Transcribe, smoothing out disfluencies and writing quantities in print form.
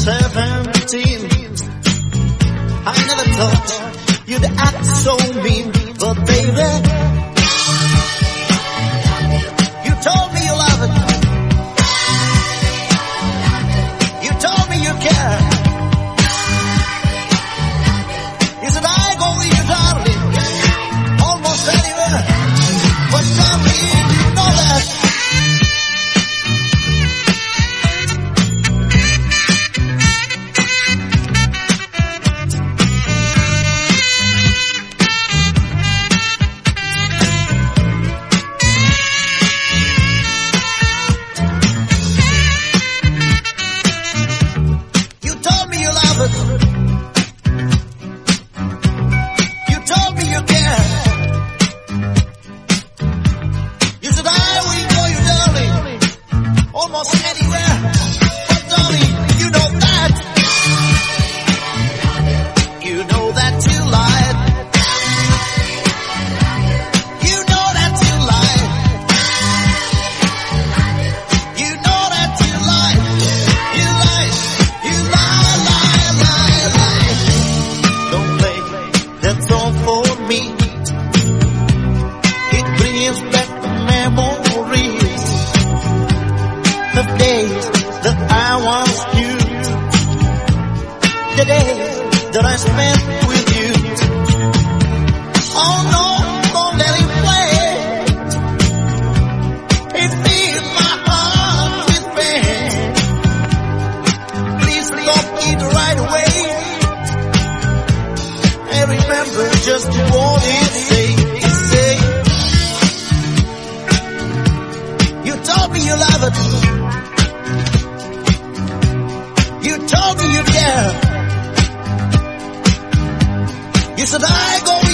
17. I never thought you'd act so mean, but baby, you told me you love it. You told me you care. You said I go with you, darling, almost anywhere. But tell me, you know that. Just what it say. You told me you love it. You told me you care. You said I go